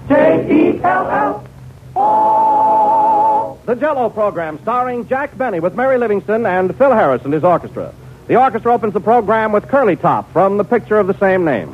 J-E-L-L-O. The Jell-O program starring Jack Benny with Mary Livingston and Phil Harris and his orchestra. The orchestra opens the program with Curly Top from the picture of the same name.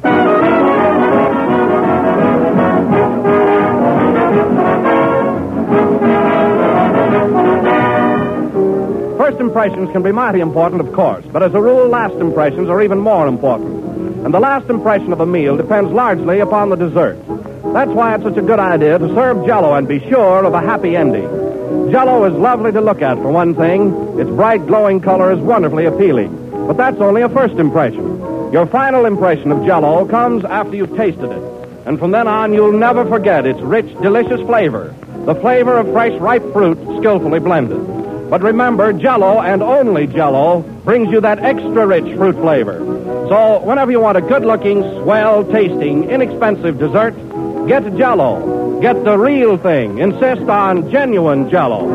First impressions can be mighty important, of course, but as a rule, last impressions are even more important. And the last impression of a meal depends largely upon the dessert. That's why it's such a good idea to serve Jell-O and be sure of a happy ending. Jell-O is lovely to look at, for one thing. Its bright, glowing color is wonderfully appealing. But that's only a first impression. Your final impression of Jell-O comes after you've tasted it. And from then on, you'll never forget its rich, delicious flavor. The flavor of fresh, ripe fruit skillfully blended. But remember, Jell-O and only Jell-O brings you that extra rich fruit flavor. So whenever you want a good-looking, swell-tasting, inexpensive dessert, get Jell-O. Get the real thing. Insist on genuine Jell-O.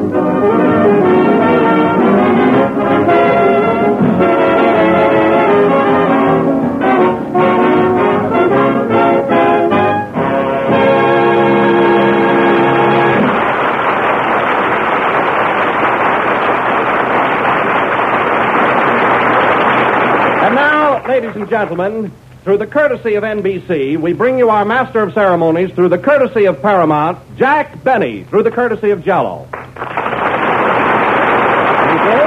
Ladies and gentlemen, through the courtesy of NBC, we bring you our master of ceremonies through the courtesy of Paramount, Jack Benny, through the courtesy of Jell-O. Thank you.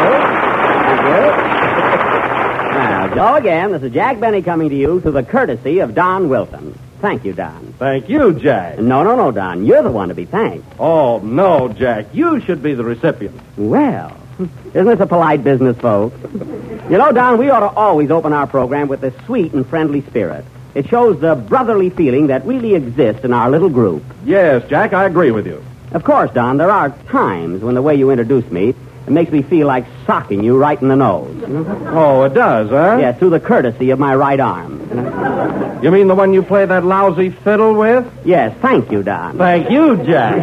Now, so again, this is Jack Benny coming to you through the courtesy of Don Wilson. Thank you, Don. Thank you, Jack. No, Don. You're the one to be thanked. Oh, no, Jack. You should be the recipient. Well, isn't this a polite business, folks? You know, Don, we ought to always open our program with a sweet and friendly spirit. It shows the brotherly feeling that really exists in our little group. Yes, Jack, I agree with you. Of course, Don, there are times when the way you introduce me, it makes me feel like socking you right in the nose. Oh, it does, huh? Yeah, through the courtesy of my right arm. You mean the one you play that lousy fiddle with? Yes, thank you, Don. Thank you, Jack.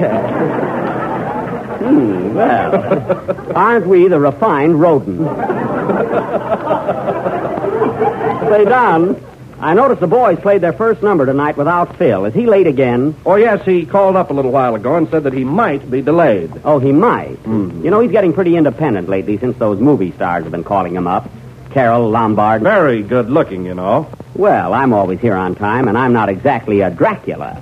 Well, aren't we the refined rodent? Say, Don, I noticed the boys played their first number tonight without Phil. Is he late again? Oh, yes, he called up a little while ago and said that he might be delayed. Oh, he might? Mm-hmm. You know, he's getting pretty independent lately since those movie stars have been calling him up. Carol, Lombard. Very good looking, you know. Well, I'm always here on time, and I'm not exactly a Dracula.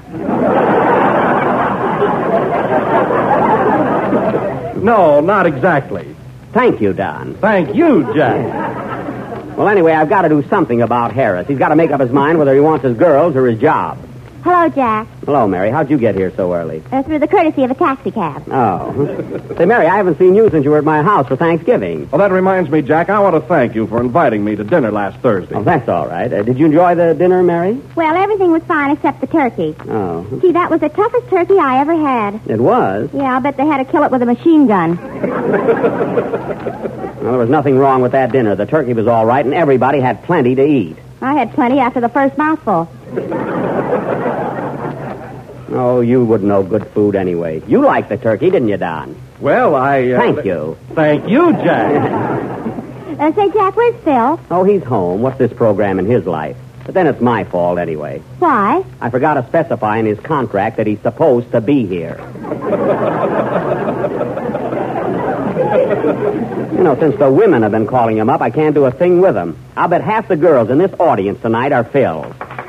No, not exactly. Thank you, Don. Thank you, Jack. Well, anyway, I've got to do something about Harris. He's got to make up his mind whether he wants his girls or his job. Hello, Jack. Hello, Mary. How'd you get here so early? Through the courtesy of a taxi cab. Oh. Say, Mary, I haven't seen you since you were at my house for Thanksgiving. Well, that reminds me, Jack, I want to thank you for inviting me to dinner last Thursday. Oh, that's all right. Did you enjoy the dinner, Mary? Well, everything was fine except the turkey. Oh. Gee, that was the toughest turkey I ever had. It was? Yeah, I'll bet they had to kill it with a machine gun. Well, there was nothing wrong with that dinner. The turkey was all right, and everybody had plenty to eat. I had plenty after the first mouthful. Oh, you wouldn't know good food anyway. You liked the turkey, didn't you, Don? Well, Thank you. Thank you, Jack. Say, Jack, where's Phil? Oh, he's home. What's this program in his life? But then it's my fault anyway. Why? I forgot to specify in his contract that he's supposed to be here. You know, since the women have been calling him up, I can't do a thing with him. I'll bet half the girls in this audience tonight are Phil's.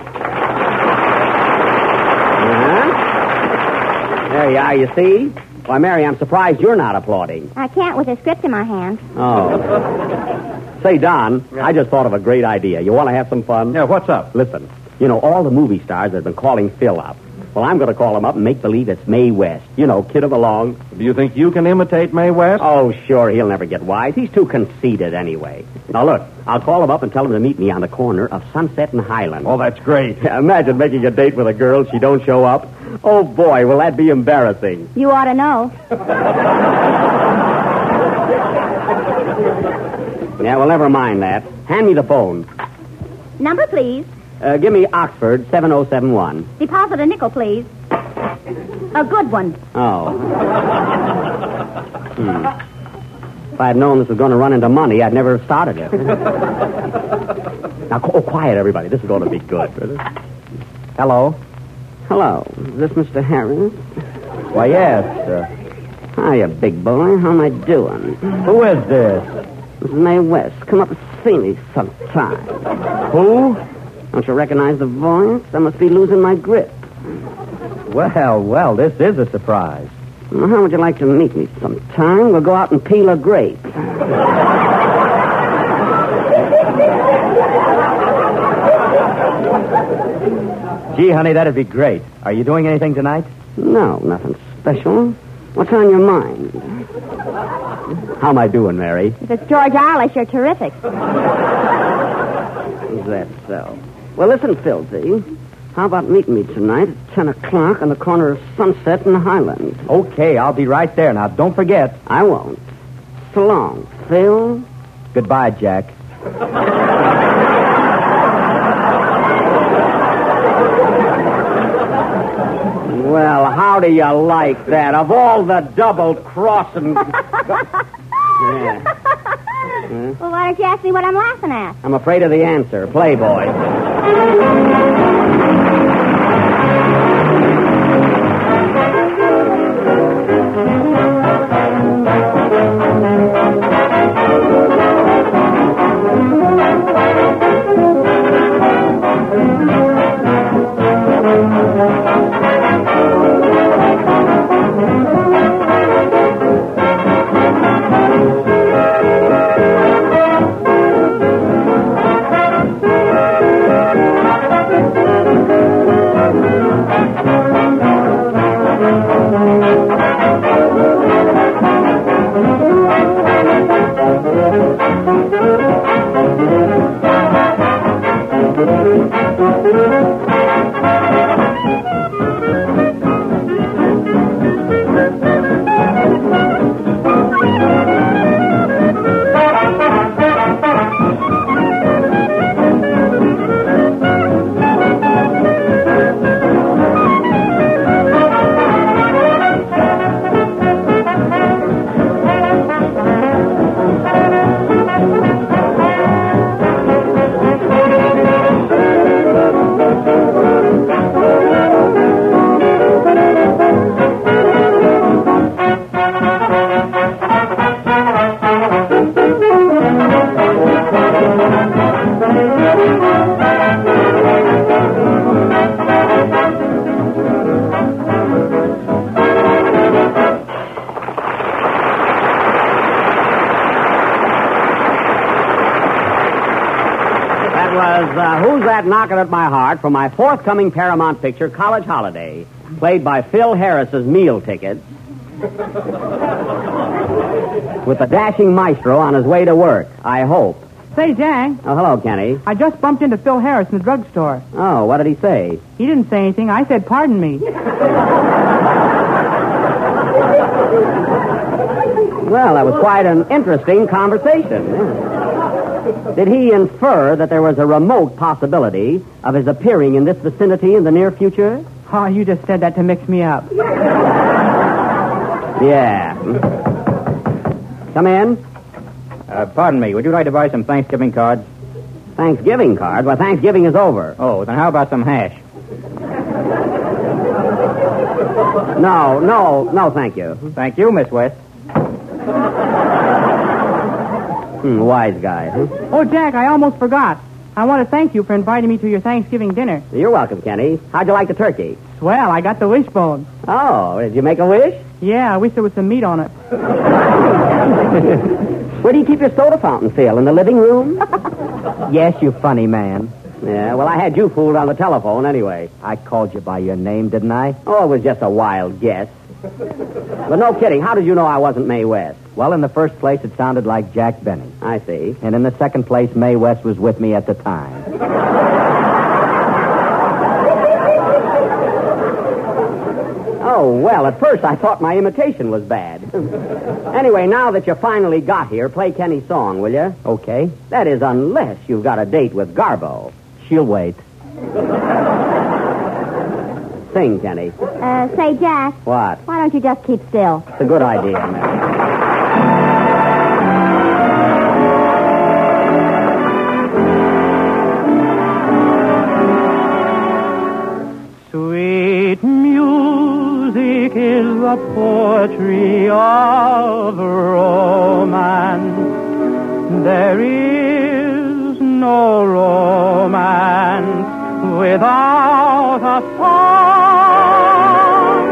There you are, you see? Why, Mary, I'm surprised you're not applauding. I can't with a script in my hand. Oh. Say, Don, I just thought of a great idea. You want to have some fun? Yeah, what's up? Listen, you know, all the movie stars have been calling Phil up. Well, I'm going to call him up and make believe it's Mae West. You know, kid him along. Do you think you can imitate Mae West? Oh, sure, he'll never get wise. He's too conceited anyway. Now, look, I'll call him up and tell him to meet me on the corner of Sunset and Highland. Oh, that's great. Imagine making a date with a girl, she don't show up. Oh, boy, will that be embarrassing. You ought to know. Yeah, well, never mind that. Hand me the phone. Number, please. Give me Oxford 7071. Deposit a nickel, please. A good one. Oh. If I had known this was going to run into money, I'd never have started it. Now, quiet, everybody. This is going to be good. Hello? Hello. Is this Mr. Harris? Why, yes. Hiya, big boy. How am I doing? Who is this? This is Mae West. Come up and see me sometime. Who? Don't you recognize the voice? I must be losing my grip. Well, this is a surprise. Well, how would you like to meet me sometime? We'll go out and peel a grape. Gee, honey, that'd be great. Are you doing anything tonight? No, nothing special. What's on your mind? How am I doing, Mary? If it's George Arliss, you're terrific. Is that so? Well, listen, Filthy. How about meeting me tonight at 10 o'clock on the corner of Sunset and Highland? Okay, I'll be right there. Now, don't forget. I won't. So long, Phil. Goodbye, Jack. Well, how do you like that? Of all the double-crossing... Yeah. Well, why don't you ask me what I'm laughing at? I'm afraid of the answer. Playboy. Who's That Knockin' at My Heart from my forthcoming Paramount picture, College Holiday, played by Phil Harris's meal tickets, with the dashing maestro on his way to work, I hope. Say, Jack, Oh, hello, Kenny. I just bumped into Phil Harris in the drugstore. Oh, what did he say? He didn't say anything. I said, pardon me. Well, that was quite an interesting conversation. Did he infer that there was a remote possibility of his appearing in this vicinity in the near future? Oh, you just said that to mix me up. Yeah. Come in. Pardon me. Would you like to buy some Thanksgiving cards? Thanksgiving card? Well, Thanksgiving is over. Oh, then how about some hash? No, thank you. Thank you, Miss West. Wise guy, huh? Oh, Jack, I almost forgot. I want to thank you for inviting me to your Thanksgiving dinner. You're welcome, Kenny. How'd you like the turkey? Swell, I got the wishbone. Oh, did you make a wish? Yeah, I wish there was some meat on it. Where do you keep your soda fountain, Phil? In the living room? Yes, you funny man. Yeah, well, I had you fooled on the telephone anyway. I called you by your name, didn't I? Oh, it was just a wild guess. But no kidding. How did you know I wasn't Mae West? Well, in the first place, it sounded like Jack Benny. I see. And in the second place, Mae West was with me at the time. Oh, well, at first I thought my imitation was bad. Anyway, now that you finally got here, play Kenny's song, will you? Okay. That is, unless you've got a date with Garbo. She'll wait. Sing, Kenny. Say, Jack, What? why don't you just keep still? It's a good idea, Mary. Sweet Sweet music is the poetry of romance. There is no romance without a song.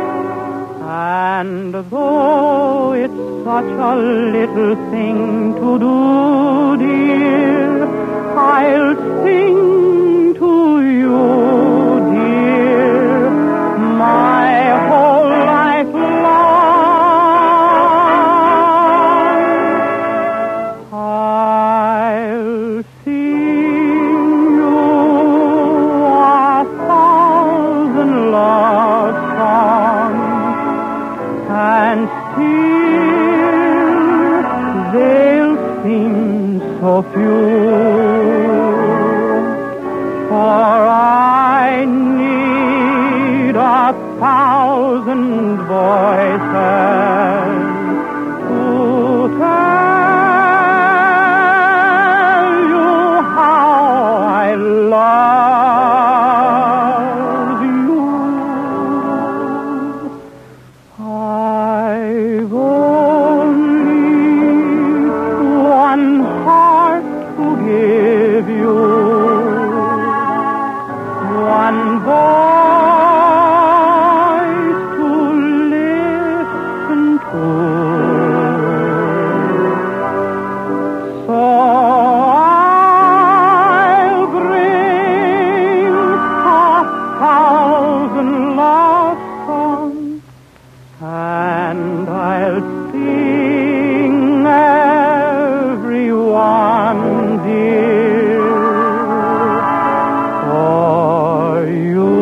And though it's such a little thing to do, dear, I'll sing to you, dear, my whole life long. I'll sing you a thousand love songs, and still they'll seem so few. For I need 1,000 voices to tell you how I love you. I've only one heart to give you, one voice to listen to. So I'll bring 1,000 love songs, and I'll sing every one, dear, for you.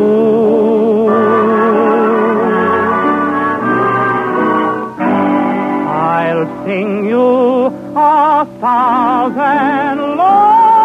I'll sing you 1,000 love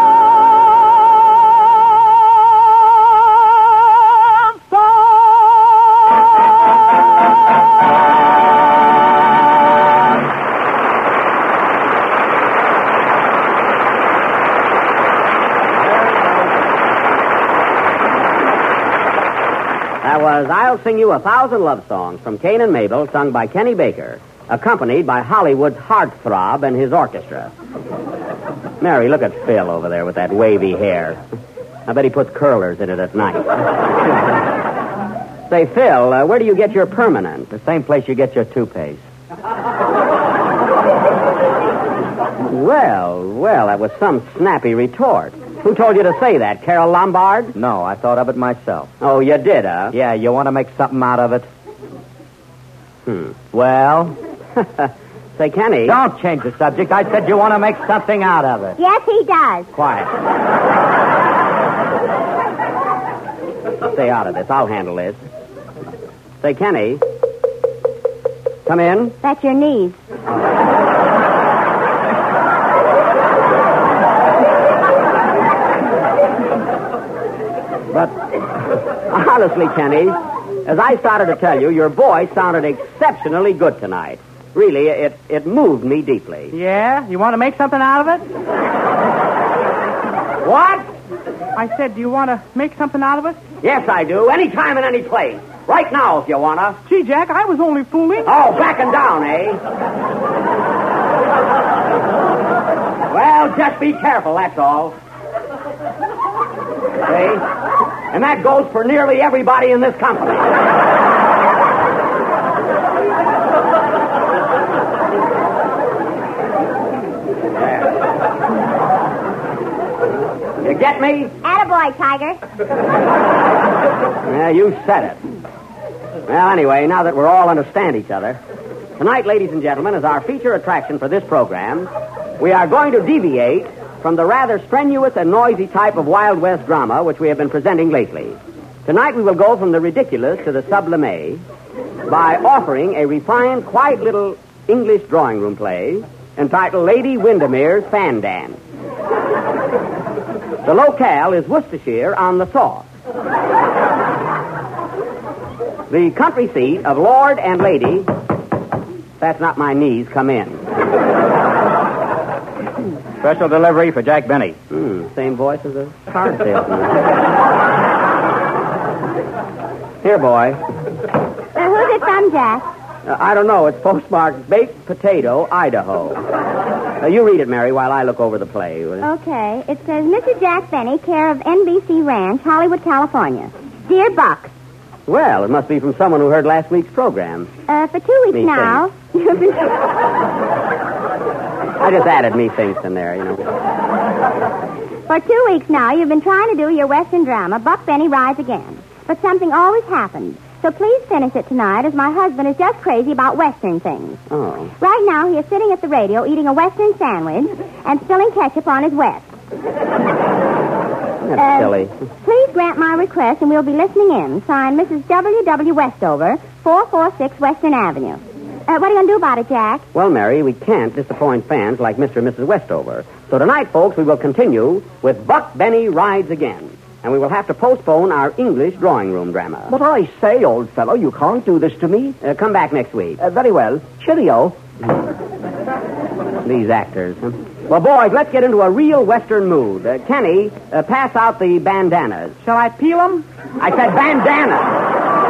That was I'll Sing You 1,000 Love Songs from Cain and Mabel, sung by Kenny Baker, accompanied by Hollywood's heartthrob and his orchestra. Mary, look at Phil over there with that wavy hair. I bet he puts curlers in it at night. Say, Phil, where do you get your permanent? The same place you get your toothpaste. Well, that was some snappy retort. Who told you to say that, Carol Lombard? No, I thought of it myself. Oh, you did, huh? Yeah, you want to make something out of it? Well? Say, Kenny. Don't change the subject. I said you want to make something out of it. Yes, he does. Quiet. Stay out of this. I'll handle this. Say, Kenny. Come in. That's your knees. But, honestly, Kenny, as I started to tell you, your voice sounded exceptionally good tonight. Really, it moved me deeply. Yeah? You want to make something out of it? What? I said, do you want to make something out of it? Yes, I do. Anytime and any place. Right now, if you want to. Gee, Jack, I was only fooling. Oh, backing down, eh? Well, just be careful, that's all. See? And that goes for nearly everybody in this company. Yeah. You get me? Attaboy, Tiger. Yeah, you said it. Well, anyway, now that we're all understand each other, tonight, ladies and gentlemen, is our feature attraction for this program. We are going to deviate from the rather strenuous and noisy type of Wild West drama which we have been presenting lately. Tonight we will go from the ridiculous to the sublime by offering a refined, quiet little English drawing room play entitled Lady Windermere's Fan Dance. The locale is Worcestershire on the Sauce. The country seat of Lord and Lady... That's not my knees. Come in. Special delivery for Jack Benny. Same voice as a car salesman. Here, boy. Who's it from, Jack? I don't know. It's postmarked Baked Potato, Idaho. You read it, Mary, while I look over the play. Will you? Okay. It says, Mr. Jack Benny, care of NBC Ranch, Hollywood, California. Dear Buck. Well, it must be from someone who heard last week's program. For 2 weeks now, you've been... I just added me things in there, you know. For 2 weeks now, you've been trying to do your Western drama, Buck Benny Rides Again. But something always happens. So please finish it tonight, as my husband is just crazy about Western things. Oh. Right now, he is sitting at the radio eating a Western sandwich and spilling ketchup on his West. That's silly. Please grant my request, and we'll be listening in. Signed, Mrs. W.W. Westover, 446 Western Avenue. What are you going to do about it, Jack? Well, Mary, we can't disappoint fans like Mr. and Mrs. Westover. So tonight, folks, we will continue with Buck Benny Rides Again. And we will have to postpone our English drawing room drama. But I say, old fellow, you can't do this to me. Come back next week. Very well. Cheerio. These actors. Huh? Well, boys, let's get into a real Western mood. Kenny, pass out the bandanas. Shall I peel them? I said bandanas.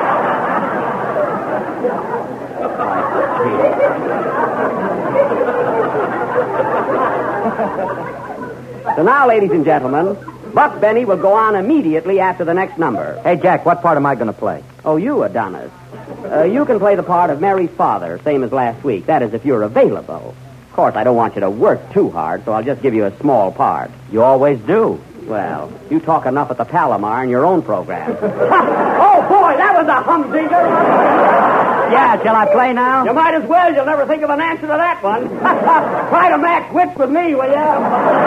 So now, ladies and gentlemen, Buck Benny will go on immediately after the next number. Hey, Jack, what part am I going to play? Oh, you, Adonis. You can play the part of Mary's father, same as last week. That is, if you're available. Of course, I don't want you to work too hard, so I'll just give you a small part. You always do. Well, you talk enough at the Palomar in your own program. Oh, boy, that was a humdinger. Yeah, shall I play now? You might as well. You'll never think of an answer to that one. Try to match wits with me, will you?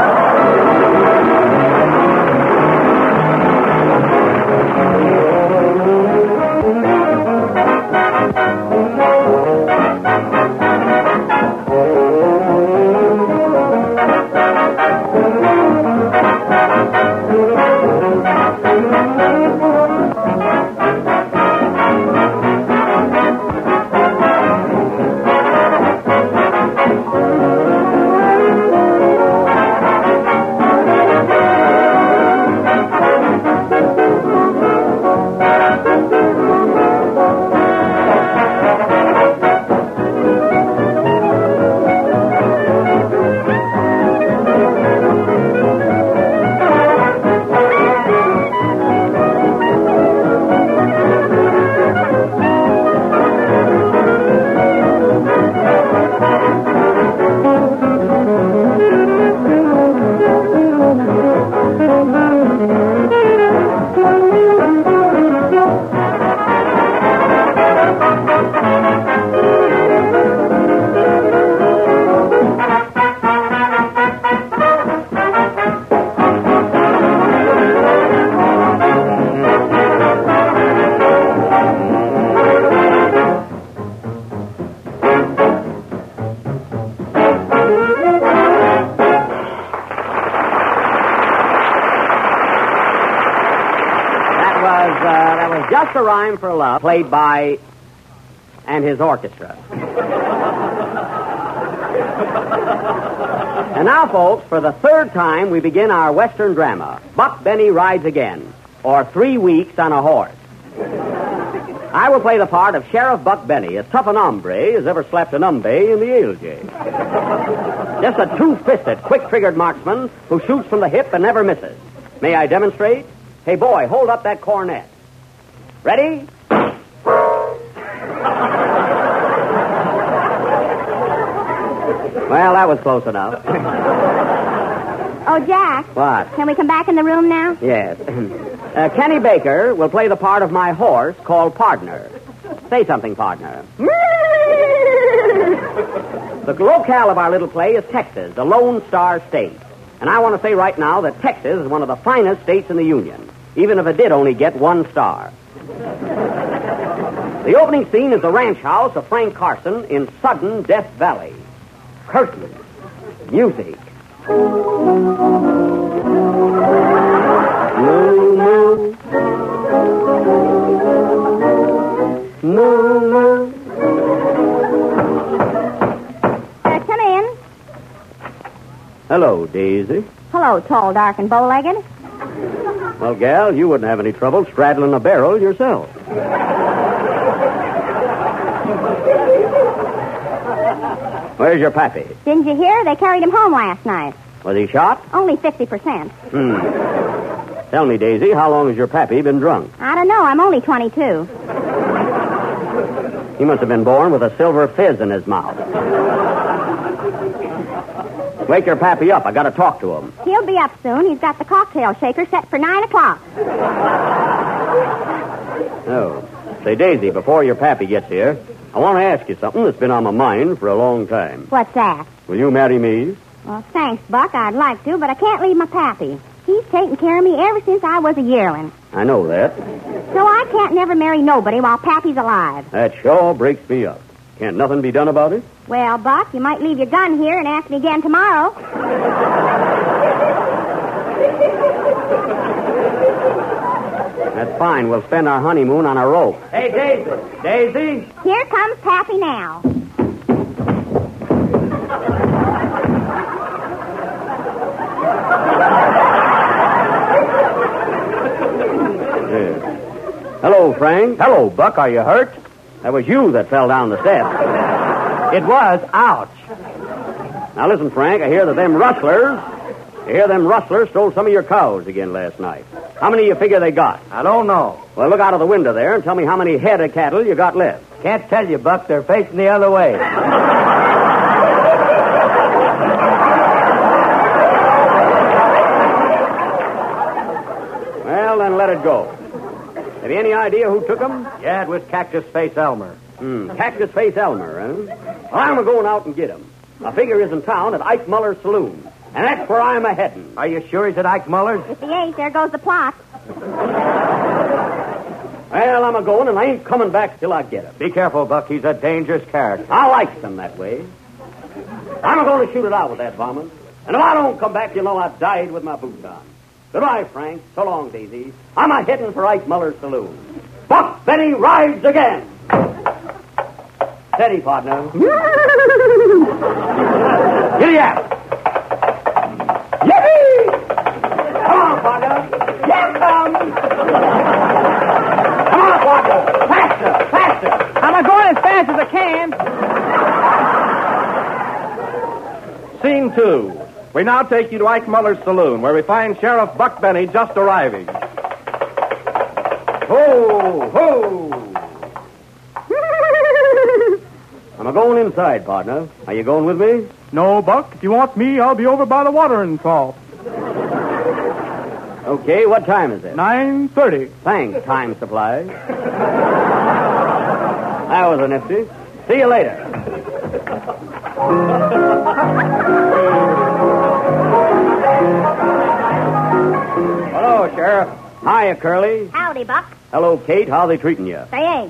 That was Just a Rhyme for Love, played by and his orchestra. And now, folks, for the third time, we begin our Western drama, Buck Benny Rides Again, or 3 Weeks on a Horse. I will play the part of Sheriff Buck Benny, as tough an hombre as ever slapped an umbe in the ALJ. Just a two-fisted, quick-triggered marksman who shoots from the hip and never misses. May I demonstrate? Hey, boy, hold up that cornet. Ready? Well, that was close enough. Oh, Jack. What? Can we come back in the room now? Yes. Kenny Baker will play the part of my horse called Pardner. Say something, Pardner. The locale of our little play is Texas, the Lone Star State. And I want to say right now that Texas is one of the finest states in the Union, even if it did only get 1 star. The opening scene is the ranch house of Frank Carson in sudden Death Valley. Curtains. Music. Moo, moo. Moo, moo. Come in. Hello, Daisy. Hello, tall, dark, and bow-legged. Well, gal, you wouldn't have any trouble straddling a barrel yourself. Where's your pappy? Didn't you hear? They carried him home last night. Was he shot? Only 50%. Tell me, Daisy, how long has your pappy been drunk? I don't know. I'm only 22. He must have been born with a silver fizz in his mouth. Wake your pappy up. I got to talk to him. He'll be up soon. He's got the cocktail shaker set for 9 o'clock. Oh. Say, Daisy, before your pappy gets here, I want to ask you something that's been on my mind for a long time. What's that? Will you marry me? Well, thanks, Buck. I'd like to, but I can't leave my pappy. He's taken care of me ever since I was a yearling. I know that. So I can't never marry nobody while Pappy's alive. That sure breaks me up. Can't nothing be done about it? Well, Buck, you might leave your gun here and ask me again tomorrow. That's fine. We'll spend our honeymoon on a rope. Hey, Daisy. Daisy? Here comes Pappy now. Hello, Frank. Hello, Buck. Are you hurt? That was you that fell down the steps. It was. Ouch. Now listen, Frank, I hear that them rustlers stole some of your cows again last night. How many you figure they got? I don't know. Well, look out of the window there and tell me how many head of cattle you got left. Can't tell you, Buck. They're facing the other way. Well, then let it go. Have you any idea who took them? Yeah, it was Cactus Face Elmer. Cactus Face Elmer, huh? Well, I'm going out and get him. I figure he's in town at Ike Muller's saloon. And that's where I'm a-heading. Are you sure he's at Ike Muller's? If he ain't, there goes the plot. Well, I'm a-going, and I ain't coming back till I get him. Be careful, Buck. He's a dangerous character. I like them that way. I'm a-going to shoot it out with that varmint. And if I don't come back, you'll know I died with my boots on. Goodbye, Frank. So long, Daisy. I'm a-heading for Ike Muller's saloon. Buck Benny rides again. Steady, partner. Giddy up. Yippee! Come on, partner. Here comes. Come on, partner. Faster, faster. I'm going as fast as I can. Scene 2. We now take you to Ike Muller's saloon, where we find Sheriff Buck Benny just arriving. Ho, ho. I'm a-going inside, partner. Are you going with me? No, Buck. If you want me, I'll be over by the watering trough. Okay, what time is it? 9:30. Thanks, Time Supply. That was a nifty. See you later. Hello, Sheriff. Hiya, Curly. Howdy, Buck. Hello, Kate. How they treating you? They ain't.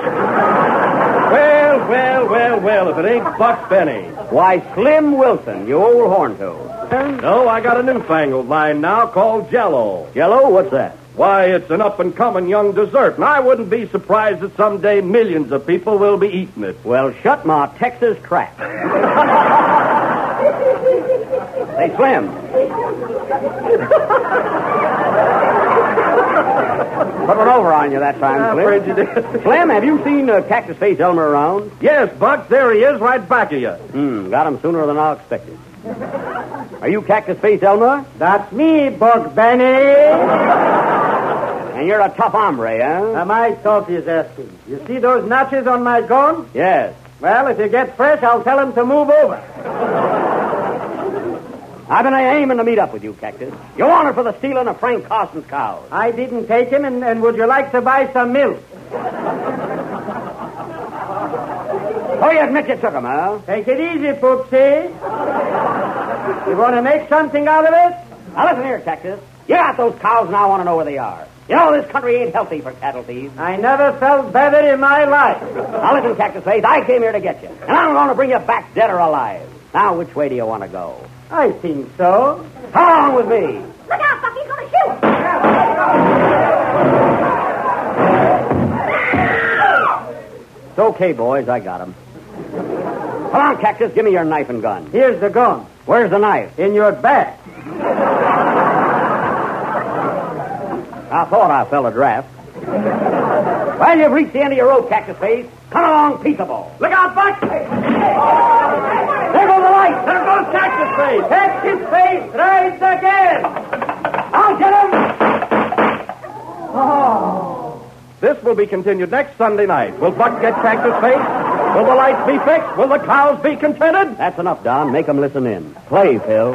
Well, if it ain't Buck Benny. Why, Slim Wilson, you old horn-toad. No, I got a newfangled line now called Jell-O. Yellow, what's that? Why, it's an up-and-coming young dessert, and I wouldn't be surprised that someday millions of people will be eating it. Well, shut my Texas trap. Hey, Slim. Put one over on you that time, I'm Slim. afraid you did. Slim, have you seen Cactus Face Elmer around? Yes, Buck, there he is, right back of you. Got him sooner than I expected. Are you Cactus Face Elmer? That's me, Buck Benny. And you're a tough hombre, huh? My thought is asking. You see those notches on my gun? Yes. Well, if you get fresh, I'll tell him to move over. I've been aiming to meet up with you, Cactus. You're wanted for the stealing of Frank Carson's cows. I didn't take him, and would you like to buy some milk? Oh, you admit you took him, huh? Take it easy, Poopsie. You want to make something out of it? Now, listen here, Cactus. You got those cows, and I want to know where they are. You know, this country ain't healthy for cattle thieves. I never felt better in my life. Now, listen, Cactus Face, I came here to get you. And I'm going to bring you back dead or alive. Now, which way do you want to go? I think so. Come on with me. Look out, Buck. He's going to shoot. It's okay, boys. I got him. Come on, Cactus. Give me your knife and gun. Here's the gun. Where's the knife? In your back. I thought I fell a draft. Well, you've reached the end of your rope, Cactus Face. Come along, peaceable. Look out, Buck! There go the lights. There goes Cactus Face! Cactus Face tries again. I'll get him. This will be continued next Sunday night. Will Buck get Cactus Face? Will the lights be fixed? Will the cows be contented? That's enough, Don. Make them listen in. Play, Phil.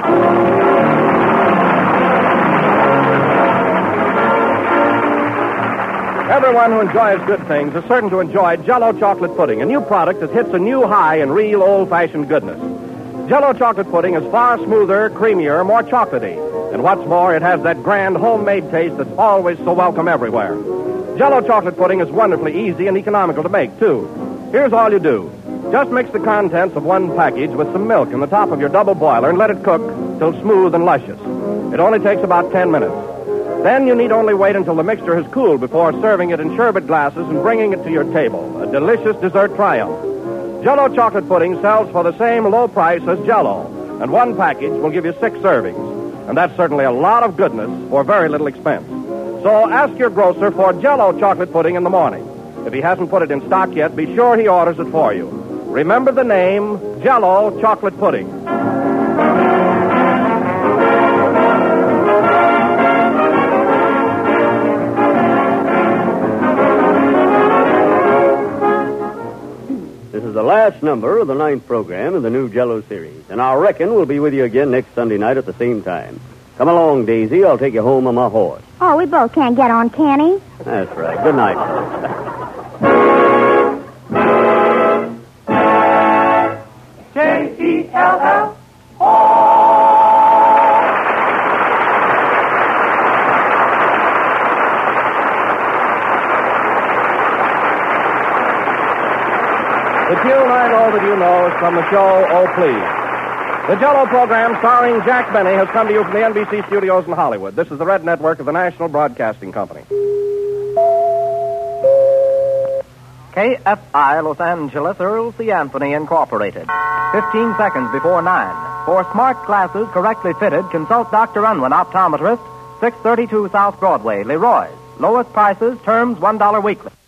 Everyone who enjoys good things is certain to enjoy Jell-O chocolate pudding, a new product that hits a new high in real old-fashioned goodness. Jell-O chocolate pudding is far smoother, creamier, more chocolatey. And what's more, it has that grand homemade taste that's always so welcome everywhere. Jell-O chocolate pudding is wonderfully easy and economical to make, too. Here's all you do. Just mix the contents of one package with some milk in the top of your double boiler and let it cook till smooth and luscious. It only takes about 10 minutes. Then you need only wait until the mixture has cooled before serving it in sherbet glasses and bringing it to your table. A delicious dessert triumph. Jell-O chocolate pudding sells for the same low price as Jell-O, and one package will give you 6 servings. And that's certainly a lot of goodness for very little expense. So ask your grocer for Jell-O chocolate pudding in the morning. If he hasn't put it in stock yet, be sure he orders it for you. Remember the name, Jell-O chocolate pudding. This is the last number of the 9th program in the new Jell-O series, and I reckon we'll be with you again next Sunday night at the same time. Come along, Daisy. I'll take you home on my horse. Oh, we both can't get on, can he? That's right. Good night. J-E-L-L. The tune I know that you know is from the show Oh Please. The Jell-O program starring Jack Benny has come to you from the NBC studios in Hollywood. This is the Red Network of the National Broadcasting Company. KFI Los Angeles Earl C. Anthony Incorporated. 15 seconds before 9. For smart glasses correctly fitted, consult Dr. Unwin, optometrist, 632 South Broadway, Leroy's. Lowest prices, terms $1 weekly.